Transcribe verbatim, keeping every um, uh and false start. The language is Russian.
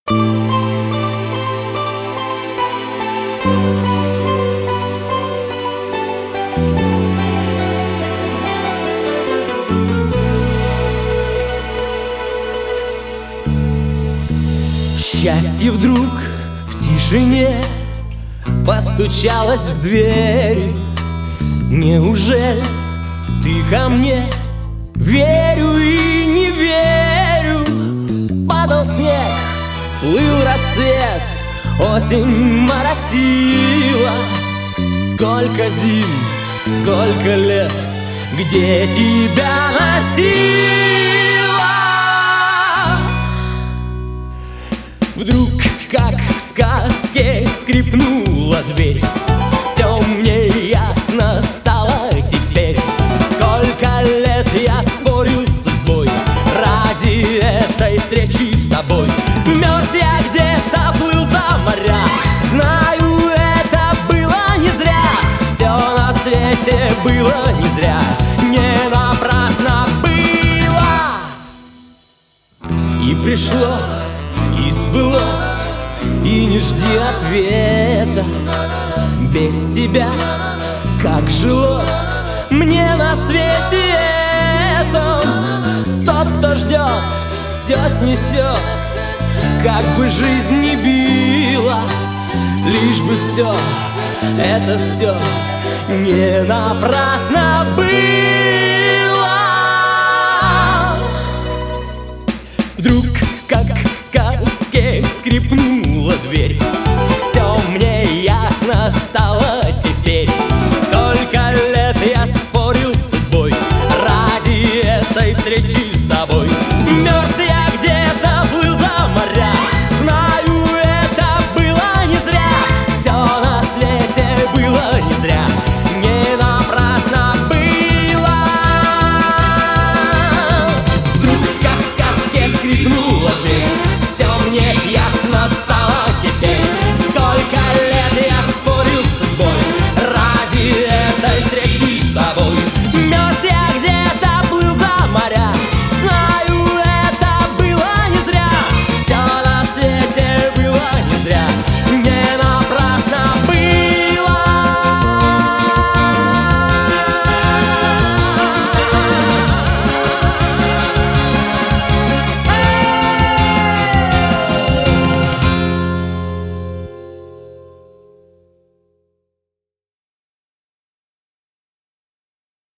Счастье вдруг в тишине постучалось в дверь. Неужели ты ко мне? Верю и не верю. Падал снег, плыл рассвет, осень моросила. Сколько зим, сколько лет, где тебя носила? Вдруг, как в сказке, скрипнула дверь. Все мне ясно стало теперь. Сколько лет я спорил с судьбой ради этой встречи с тобой. Мерз я где-то, плыл за моря. Знаю, это было не зря. Все на свете было не зря. Не напрасно было. И пришло, и сбылось, и не жди ответа. Без тебя как жилось мне на свете этом. Тот, кто ждет, все снесет, как бы жизнь ни била. Лишь бы все, это все не напрасно было. Вдруг, как в сказке, скрипнула дверь. Все мне ясно стало теперь.